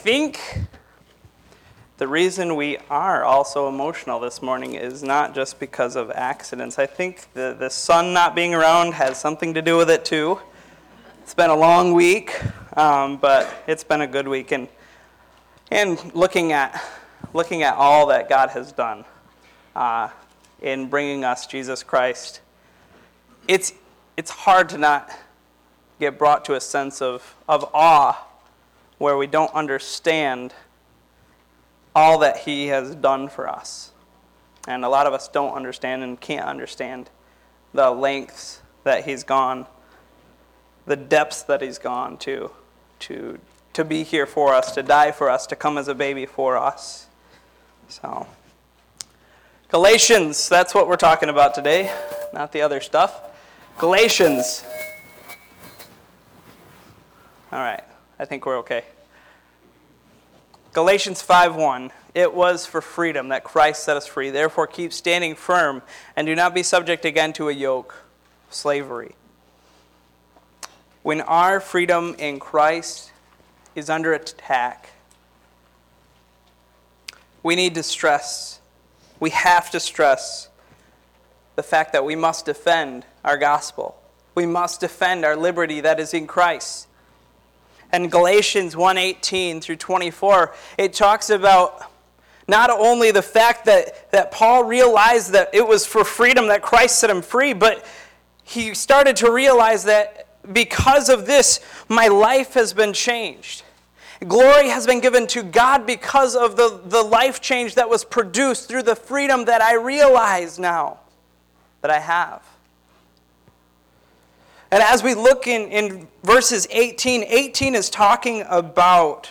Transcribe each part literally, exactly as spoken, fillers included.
I think the reason we are also emotional this morning is not just because of accidents. I think the, the sun not being around has something to do with it too. It's been a long week, um, but it's been a good week. And, and looking at looking at all that God has done uh, in bringing us Jesus Christ, it's it's hard to not get brought to a sense of, of awe where we don't understand all that he has done for us. And a lot of us don't understand and can't understand the lengths that he's gone, the depths that he's gone to, to, to be here for us, to die for us, to come as a baby for us. So, Galatians, that's what we're talking about today, not the other stuff. Galatians. All right, I think we're okay. Galatians five one, it was for freedom that Christ set us free. Therefore keep standing firm and do not be subject again to a yoke of slavery. When our freedom in Christ is under attack, we need to stress, we have to stress the fact that we must defend our gospel. We must defend our liberty that is in Christ. And Galatians one eighteen through twenty-four, it talks about not only the fact that, that Paul realized that it was for freedom that Christ set him free, but he started to realize that because of this, my life has been changed. Glory has been given to God because of the, the life change that was produced through the freedom that I realize now that I have. And as we look in, in verses eighteen, eighteen is talking about,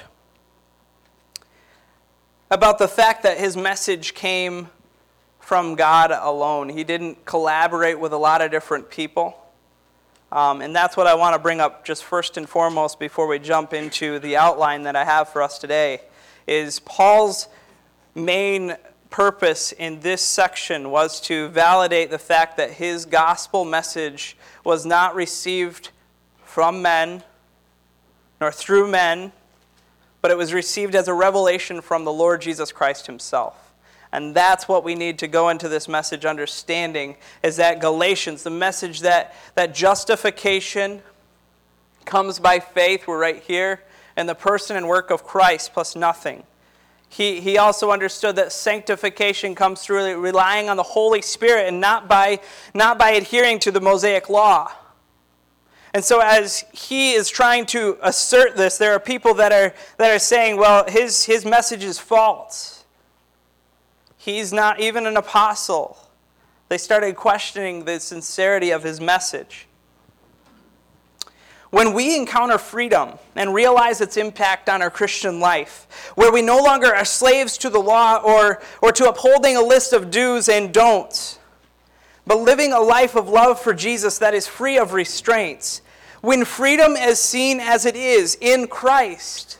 about the fact that his message came from God alone. He didn't collaborate with a lot of different people. Um, and that's what I want to bring up just first and foremost before we jump into the outline that I have for us today, is Paul's main purpose in this section was to validate the fact that his gospel message was not received from men nor through men, but it was received as a revelation from the Lord Jesus Christ himself. And that's what we need to go into this message understanding, is that Galatians, the message that, that justification comes by faith, we're right here, and the person and work of Christ plus nothing. He, he also understood that sanctification comes through relying on the Holy Spirit and not by, not by adhering to the Mosaic law. And so as he is trying to assert this, there are people that are, that are saying, well, his, his message is false. He's not even an apostle. They started questioning the sincerity of his message. When we encounter freedom and realize its impact on our Christian life, where we no longer are slaves to the law or, or to upholding a list of do's and don'ts, but living a life of love for Jesus that is free of restraints, when freedom is seen as it is in Christ,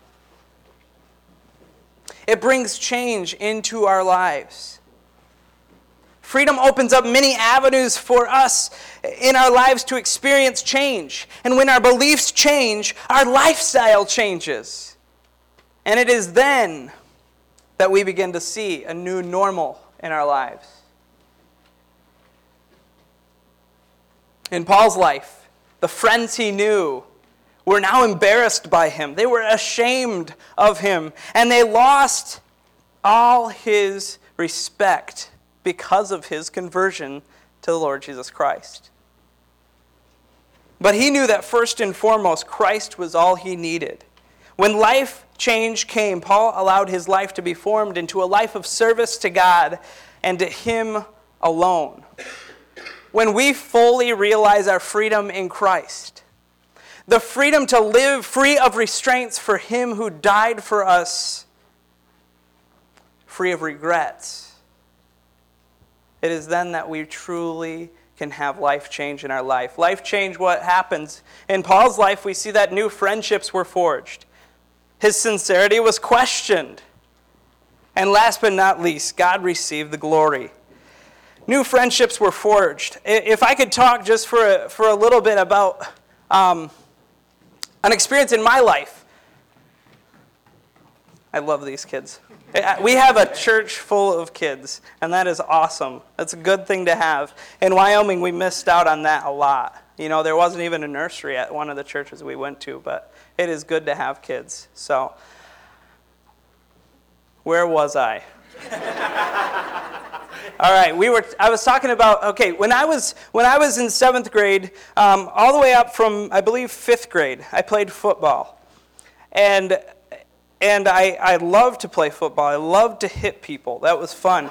it brings change into our lives. Freedom opens up many avenues for us in our lives to experience change. And when our beliefs change, our lifestyle changes. And it is then that we begin to see a new normal in our lives. In Paul's life, the friends he knew were now embarrassed by him. They were ashamed of him. And they lost all his respect because of his conversion to the Lord Jesus Christ. But he knew that first and foremost, Christ was all he needed. When life change came, Paul allowed his life to be formed into a life of service to God and to him alone. When we fully realize our freedom in Christ, the freedom to live free of restraints for him who died for us, free of regrets, it is then that we truly can have life change in our life. Life change, what happens? In Paul's life, we see that new friendships were forged. His sincerity was questioned. And last but not least, God received the glory. New friendships were forged. If I could talk just for a, for a little bit about um, an experience in my life. I love these kids. We have a church full of kids, and that is awesome. That's a good thing to have. In Wyoming, we missed out on that a lot. You know, there wasn't even a nursery at one of the churches we went to, but it is good to have kids. So, where was I? All right, we were. I was talking about, okay, when I was when I was in seventh grade, um, all the way up from, I believe, fifth grade, I played football. And and I, I loved to play football. I loved to hit people. That was fun.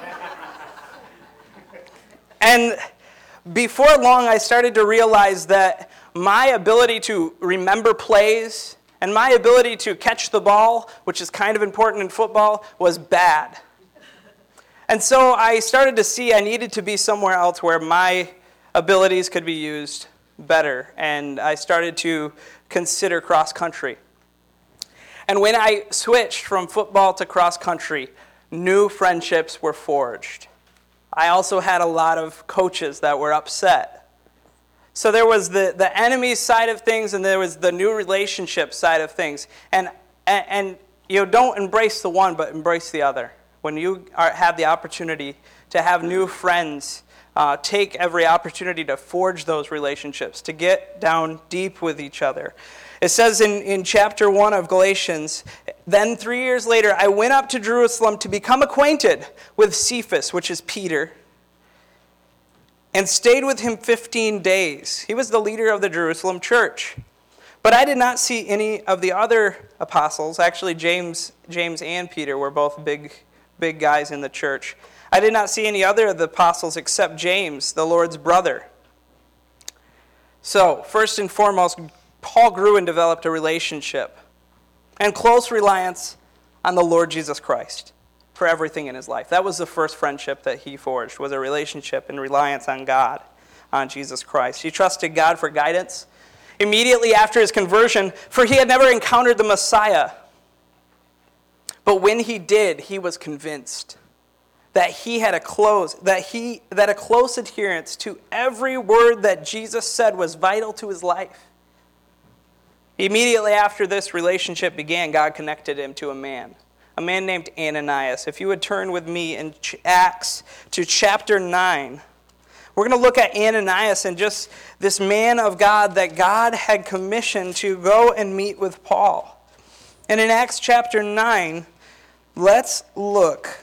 And before long, I started to realize that my ability to remember plays and my ability to catch the ball, which is kind of important in football, was bad. And so I started to see I needed to be somewhere else where my abilities could be used better. And I started to consider cross country. And when I switched from football to cross country, new friendships were forged. I also had a lot of coaches that were upset. So there was the, the enemy side of things, and there was the new relationship side of things. And, and, and you know, don't embrace the one, but embrace the other. When you are, have the opportunity to have new friends, uh, take every opportunity to forge those relationships, to get down deep with each other. It says in, in chapter one of Galatians, then three years later, I went up to Jerusalem to become acquainted with Cephas, which is Peter, and stayed with him fifteen days. He was the leader of the Jerusalem church. But I did not see any of the other apostles. Actually, James, James and Peter were both big, big guys in the church. I did not see any other of the apostles except James, the Lord's brother. So, first and foremost, Paul grew and developed a relationship and close reliance on the Lord Jesus Christ for everything in his life. That was the first friendship that he forged, was a relationship and reliance on God, on Jesus Christ. He trusted God for guidance immediately after his conversion, for he had never encountered the Messiah. But when he did, he was convinced that he had a close, that he that a close adherence to every word that Jesus said was vital to his life. Immediately after this relationship began, God connected him to a man, a man named Ananias. If you would turn with me in Acts to chapter nine, we're going to look at Ananias and just this man of God that God had commissioned to go and meet with Paul. And in Acts chapter nine, let's look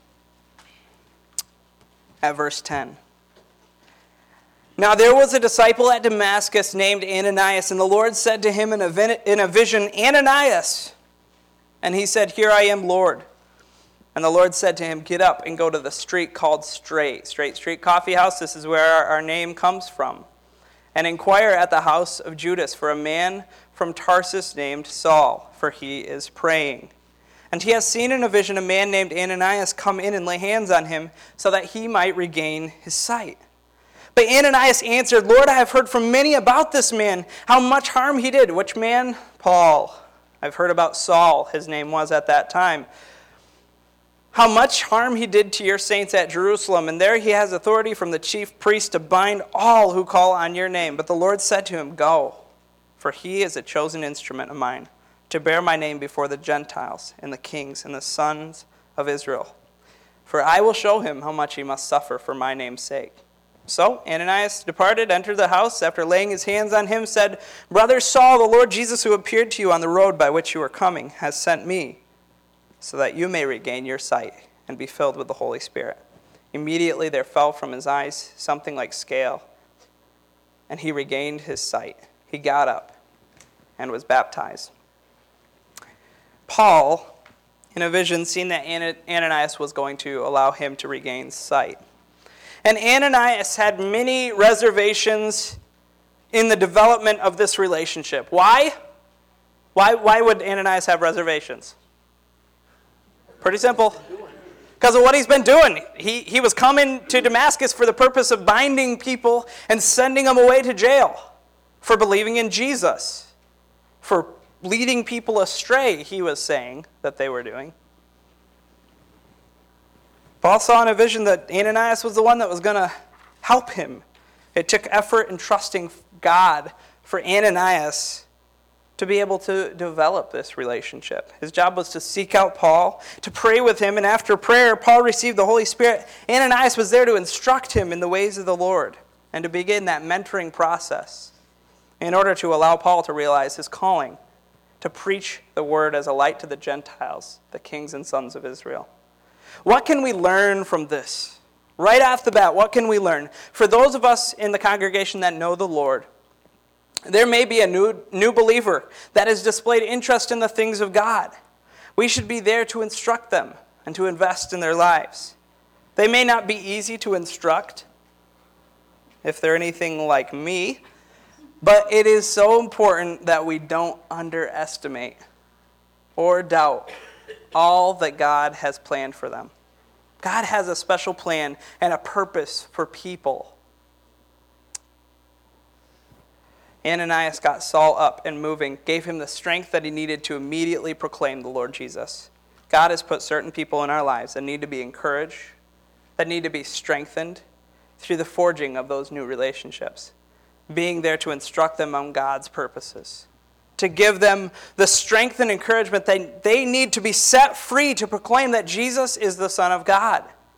at verse ten. Now there was a disciple at Damascus named Ananias, and the Lord said to him in a, in a vision, Ananias. And he said, Here I am, Lord. And the Lord said to him, Get up and go to the street called Straight. Straight Street Coffee House, this is where our, our name comes from. And inquire at the house of Judas for a man from Tarsus named Saul, for he is praying. And he has seen in a vision a man named Ananias come in and lay hands on him so that he might regain his sight. But Ananias answered, Lord, I have heard from many about this man, how much harm he did. Which man? Paul. I've heard about Saul, his name was at that time. How much harm he did to your saints at Jerusalem. And there he has authority from the chief priest to bind all who call on your name. But the Lord said to him, Go, for he is a chosen instrument of mine, to bear my name before the Gentiles and the kings and the sons of Israel. For I will show him how much he must suffer for my name's sake. So Ananias departed, entered the house, after laying his hands on him, said, Brother Saul, the Lord Jesus who appeared to you on the road by which you are coming has sent me, so that you may regain your sight and be filled with the Holy Spirit. Immediately there fell from his eyes something like scale, and he regained his sight. He got up and was baptized. Paul, in a vision, seen that Ananias was going to allow him to regain sight. And Ananias had many reservations in the development of this relationship. Why? Why, why would Ananias have reservations? Pretty simple. Because of what he's been doing. He, he was coming to Damascus for the purpose of binding people and sending them away to jail for believing in Jesus, for leading people astray, he was saying that they were doing. Paul saw in a vision that Ananias was the one that was going to help him. It took effort and trusting God for Ananias to be able to develop this relationship. His job was to seek out Paul, to pray with him, and after prayer, Paul received the Holy Spirit. Ananias was there to instruct him in the ways of the Lord and to begin that mentoring process in order to allow Paul to realize his calling to preach the word as a light to the Gentiles, the kings and sons of Israel. What can we learn from this? Right off the bat, what can we learn? For those of us in the congregation that know the Lord, there may be a new, new believer that has displayed interest in the things of God. We should be there to instruct them and to invest in their lives. They may not be easy to instruct if they're anything like me, but it is so important that we don't underestimate or doubt all that God has planned for them. God has a special plan and a purpose for people. Ananias got Saul up and moving, gave him the strength that he needed to immediately proclaim the Lord Jesus. God has put certain people in our lives that need to be encouraged, that need to be strengthened through the forging of those new relationships, being there to instruct them on God's purposes, to give them the strength and encouragement that they need to be set free to proclaim that Jesus is the Son of God,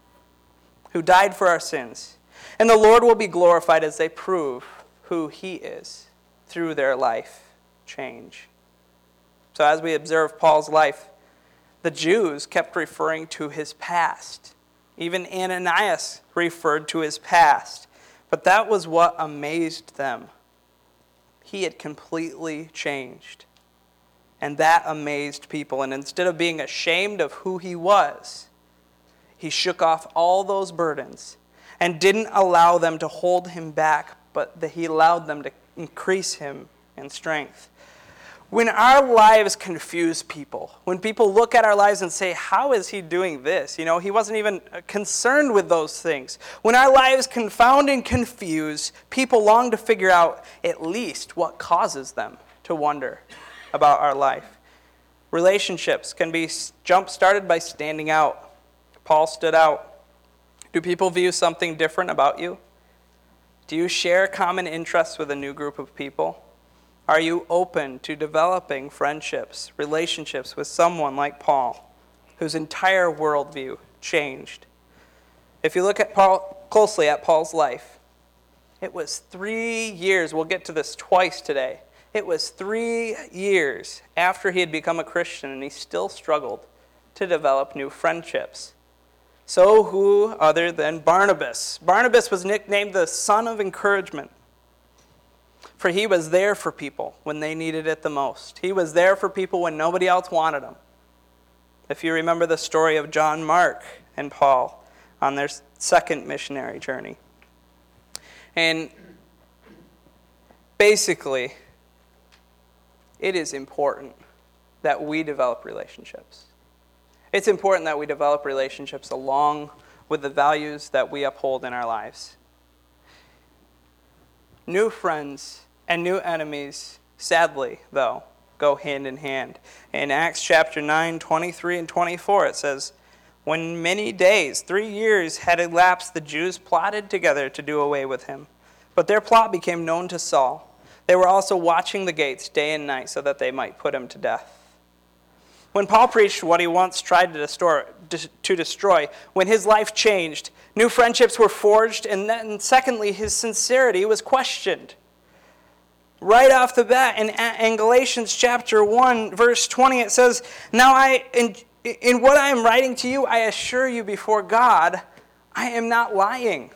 who died for our sins. And the Lord will be glorified as they prove who he is through their life change. So as we observe Paul's life, the Jews kept referring to his past. Even Ananias referred to his past. But that was what amazed them. He had completely changed. And that amazed people. And instead of being ashamed of who he was, he shook off all those burdens and didn't allow them to hold him back, but that he allowed them to increase him in strength. When our lives confuse people, when people look at our lives and say, how is he doing this? You know, he wasn't even concerned with those things. When our lives confound and confuse, people long to figure out at least what causes them to wonder about our life. Relationships can be jump-started by standing out. Paul stood out. Do people view something different about you? Do you share common interests with a new group of people? Are you open to developing friendships, relationships with someone like Paul, whose entire worldview changed? If you look at Paul closely at Paul's life, it was three years, we'll get to this twice today, it was three years after he had become a Christian and he still struggled to develop new friendships. So who other than Barnabas? Barnabas was nicknamed the son of encouragement. For he was there for people when they needed it the most. He was there for people when nobody else wanted him. If you remember the story of John Mark and Paul on their second missionary journey. And basically, it is important that we develop relationships. It's important that we develop relationships along with the values that we uphold in our lives. New friends and new enemies, sadly, though, go hand in hand. In Acts chapter nine, twenty-three and twenty-four, it says, when many days, three years had elapsed, the Jews plotted together to do away with him. But their plot became known to Saul. They were also watching the gates day and night so that they might put him to death. When Paul preached what he once tried to destroy, to destroy, when his life changed, new friendships were forged, and then secondly, his sincerity was questioned. Right off the bat, in, in Galatians chapter one, verse twenty, it says, now I, in, in what I am writing to you, I assure you before God, I am not lying.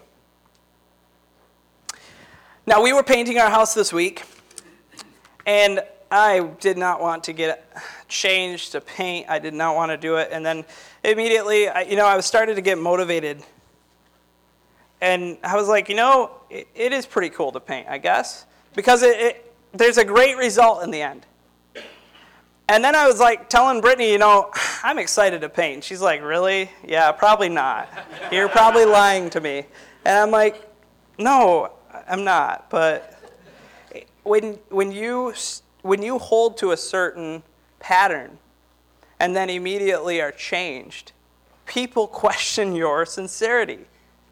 Now, we were painting our house this week, and I did not want to get changed to paint. I did not want to do it. And then immediately, I, you know, I was starting to get motivated. And I was like, you know, it, it is pretty cool to paint, I guess. Because it, it, there's a great result in the end. And then I was like telling Brittany, you know, I'm excited to paint. She's like, really? Yeah, probably not. You're probably lying to me. And I'm like, no, I'm not. But when when you... When you hold to a certain pattern and then immediately are changed, people question your sincerity.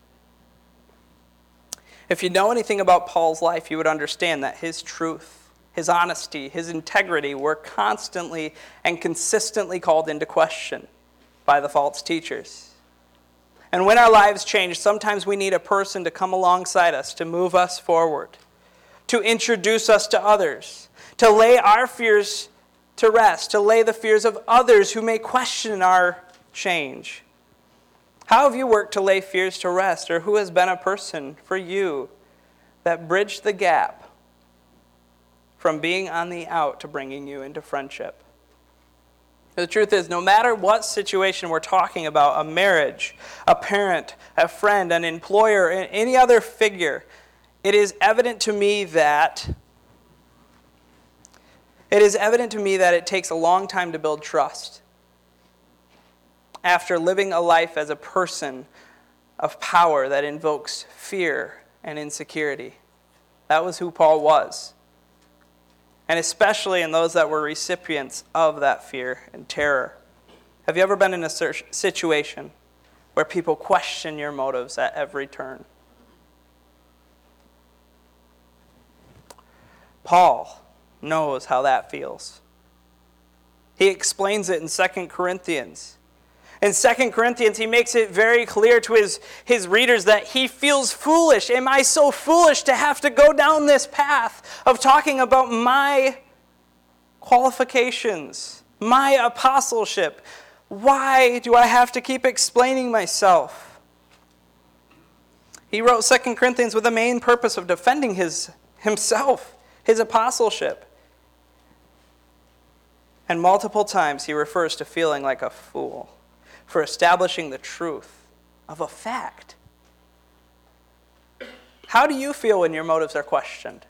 If you know anything about Paul's life, you would understand that his truth, his honesty, his integrity were constantly and consistently called into question by the false teachers. And when our lives change, sometimes we need a person to come alongside us, to move us forward, to introduce us to others, to lay our fears to rest, to lay the fears of others who may question our change. How have you worked to lay fears to rest, or who has been a person for you that bridged the gap from being on the out to bringing you into friendship? The truth is, no matter what situation we're talking about, a marriage, a parent, a friend, an employer, any other figure, it is evident to me that it is evident to me that it takes a long time to build trust. After living a life as a person of power that invokes fear and insecurity. That was who Paul was. And especially in those that were recipients of that fear and terror. Have you ever been in a situation where people question your motives at every turn? Paul knows how that feels. He explains it in Second Corinthians. In Second Corinthians, he makes it very clear to his, his readers that he feels foolish. Am I so foolish to have to go down this path of talking about my qualifications, my apostleship? Why do I have to keep explaining myself? He wrote Second Corinthians with the main purpose of defending his himself, his apostleship. And multiple times he refers to feeling like a fool for establishing the truth of a fact. How do you feel when your motives are questioned?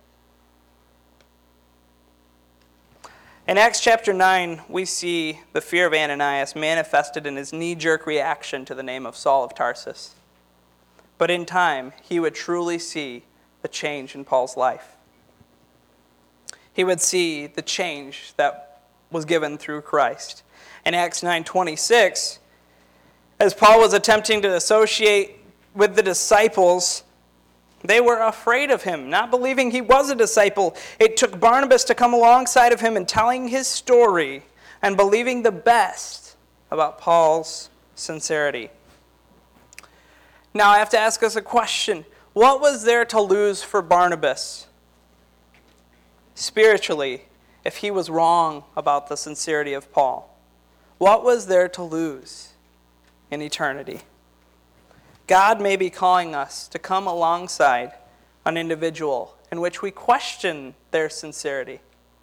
In Acts chapter nine, we see the fear of Ananias manifested in his knee-jerk reaction to the name of Saul of Tarsus. But in time, he would truly see the change in Paul's life. He would see the change that was given through Christ. In Acts nine twenty-six, as Paul was attempting to associate with the disciples, they were afraid of him, not believing he was a disciple. It took Barnabas to come alongside of him and telling his story and believing the best about Paul's sincerity. Now I have to ask us a question. What was there to lose for Barnabas spiritually if he was wrong about the sincerity of Paul? What was there to lose in eternity? God may be calling us to come alongside an individual in which we question their sincerity.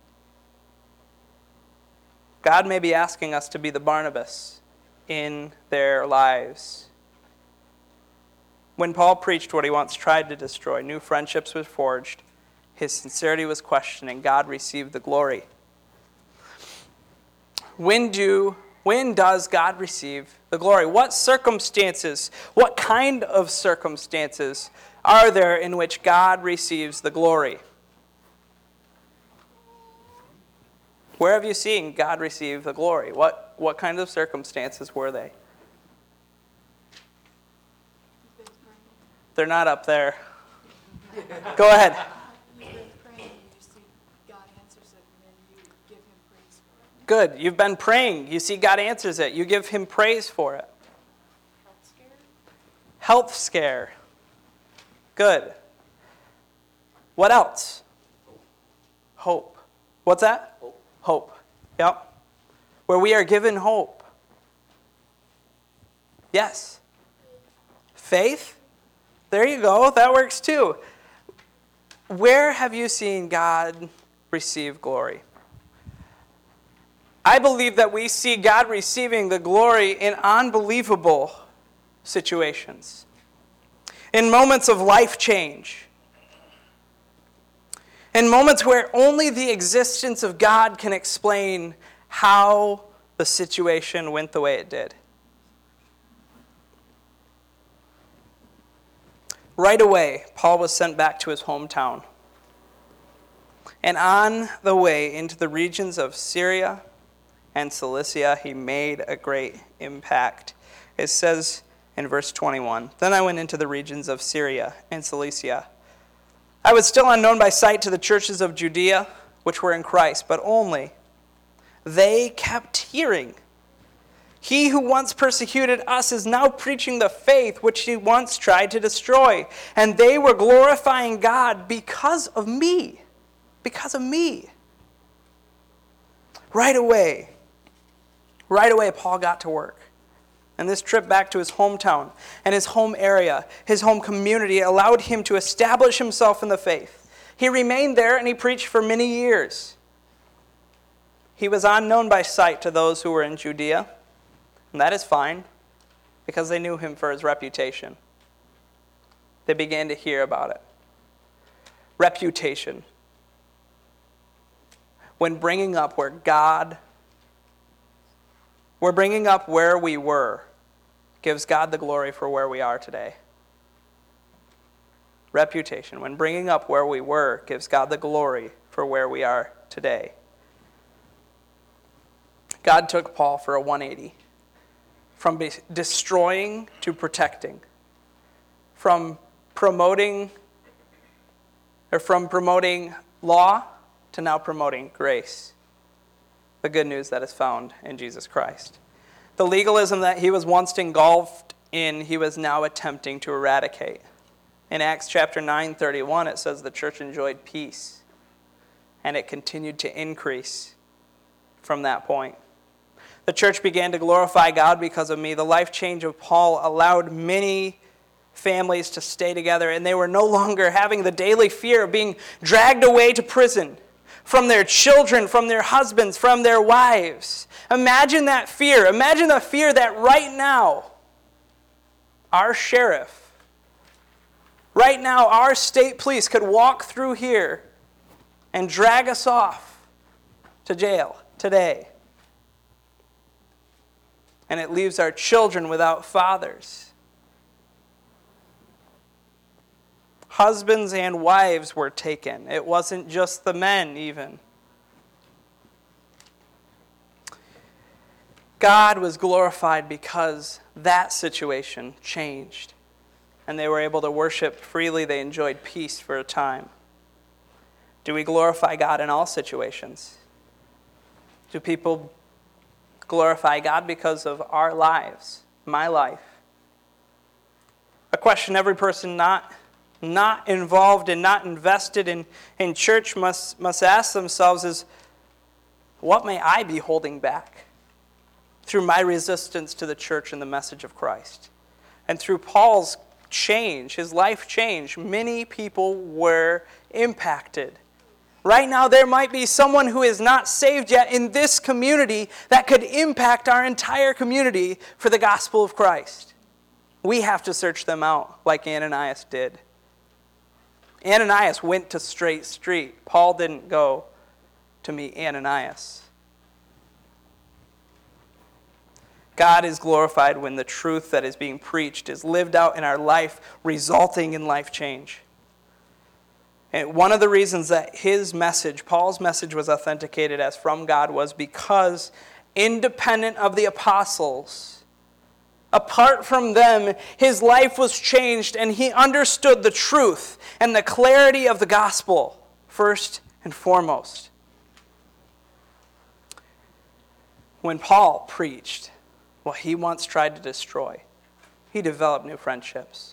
God may be asking us to be the Barnabas in their lives. When Paul preached what he once tried to destroy, new friendships were forged, his sincerity was questioned, and God received the glory. When do When does God receive the glory? What circumstances, what kind of circumstances are there in which God receives the glory? Where have you seen God receive the glory? What, what kind of circumstances were they? They're not up there. Go ahead. Good. You've been praying. You see God answers it. You give him praise for it. Health scare? Health scare. Good. What else? Hope. What's that? Hope. Hope. Yep. Where we are given hope. Yes. Faith? There you go. That works too. Where have you seen God receive glory? I believe that we see God receiving the glory in unbelievable situations, in moments of life change, in moments where only the existence of God can explain how the situation went the way it did. Right away, Paul was sent back to his hometown. And on the way into the regions of Syria and Cilicia, he made a great impact. It says in verse twenty-one, "Then I went into the regions of Syria and Cilicia. I was still unknown by sight to the churches of Judea, which were in Christ, but only they kept hearing. He who once persecuted us is now preaching the faith which he once tried to destroy. And they were glorifying God because of me. Because of me. Right away, right away, Paul got to work. And this trip back to his hometown and his home area, his home community, allowed him to establish himself in the faith. He remained there and he preached for many years. He was unknown by sight to those who were in Judea. And that is fine, because they knew him for his reputation. They began to hear about it. Reputation. When bringing up where God, we're bringing up where we were, gives God the glory for where we are today. Reputation. When bringing up where we were, gives God the glory for where we are today. God took Paul for a one eighty. From be- destroying to protecting. From promoting, or from promoting law to now promoting grace. The good news that is found in Jesus Christ. The legalism that he was once engulfed in, he was now attempting to eradicate. In Acts chapter nine thirty-one, it says the church enjoyed peace. And it continued to increase from that point. The church began to glorify God because of me. The life change of Paul allowed many families to stay together, and they were no longer having the daily fear of being dragged away to prison from their children, from their husbands, from their wives. Imagine that fear. Imagine the fear that right now, our sheriff, right now, our state police could walk through here and drag us off to jail today. And it leaves our children without fathers. Husbands and wives were taken. It wasn't just the men, even. God was glorified because that situation changed. And they were able to worship freely. They enjoyed peace for a time. Do we glorify God in all situations? Do people glorify God because of our lives, my life? A question every person not, not involved and not invested in, in church must, must ask themselves is, what may I be holding back through my resistance to the church and the message of Christ? And through Paul's change, his life change, many people were impacted. Right now, there might be someone who is not saved yet in this community that could impact our entire community for the gospel of Christ. We have to search them out like Ananias did. Ananias went to Straight Street. Paul didn't go to meet Ananias. God is glorified when the truth that is being preached is lived out in our life, resulting in life change. And one of the reasons that his message, Paul's message, was authenticated as from God was because, independent of the apostles, apart from them, his life was changed and he understood the truth and the clarity of the gospel first and foremost. When Paul preached what he once tried to destroy, he developed new friendships.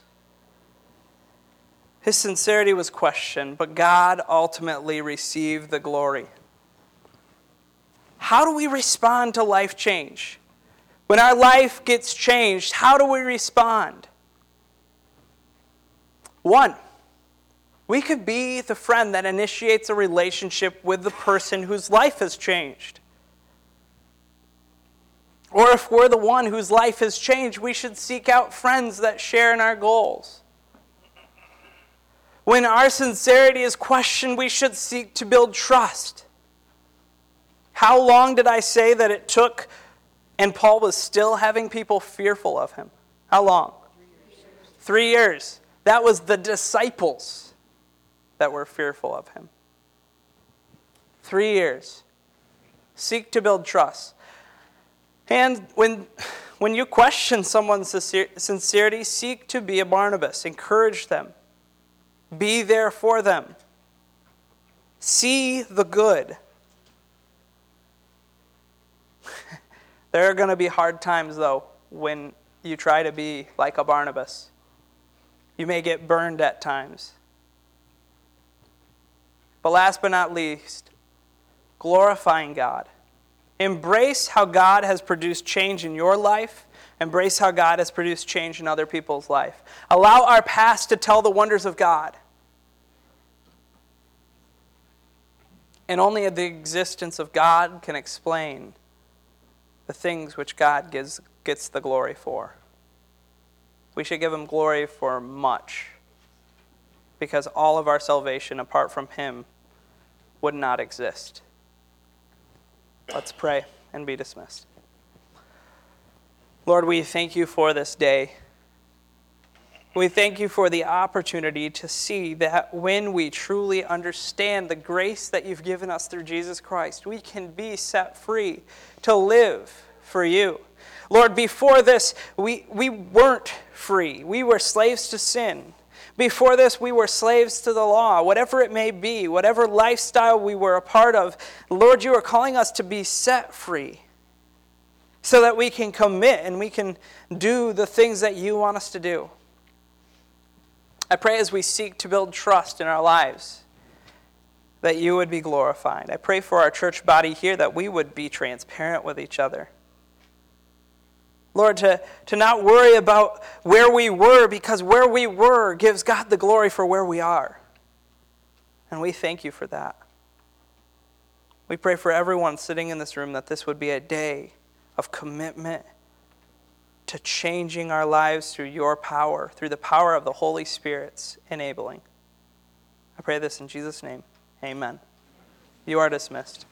His sincerity was questioned, but God ultimately received the glory. How do we respond to life change? When our life gets changed, how do we respond? One, we could be the friend that initiates a relationship with the person whose life has changed. Or if we're the one whose life has changed, we should seek out friends that share in our goals. When our sincerity is questioned, we should seek to build trust. How long did I say that it took and Paul was still having people fearful of him? How long? Three years. Three years. That was the disciples that were fearful of him. Three years. Seek to build trust. And when, when you question someone's sincerity, seek to be a Barnabas. Encourage them. Be there for them. See the good. There are going to be hard times, though, when you try to be like a Barnabas. You may get burned at times. But last but not least, glorifying God. Embrace how God has produced change in your life. Embrace how God has produced change in other people's life. Allow our past to tell the wonders of God. And only the existence of God can explain the things which God gives, gets the glory for. We should give him glory for much, because all of our salvation apart from him would not exist. Let's pray and be dismissed. Lord, we thank you for this day. We thank you for the opportunity to see that when we truly understand the grace that you've given us through Jesus Christ, we can be set free to live for you. Lord, before this, we, we weren't free. We were slaves to sin. Before this, we were slaves to the law, whatever it may be, whatever lifestyle we were a part of. Lord, you are calling us to be set free so that we can commit and we can do the things that you want us to do. I pray as we seek to build trust in our lives that you would be glorified. I pray for our church body here that we would be transparent with each other. Lord, to, to not worry about where we were, because where we were gives God the glory for where we are. And we thank you for that. We pray for everyone sitting in this room that this would be a day of commitment to changing our lives through your power, through the power of the Holy Spirit's enabling. I pray this in Jesus' name. Amen. You are dismissed.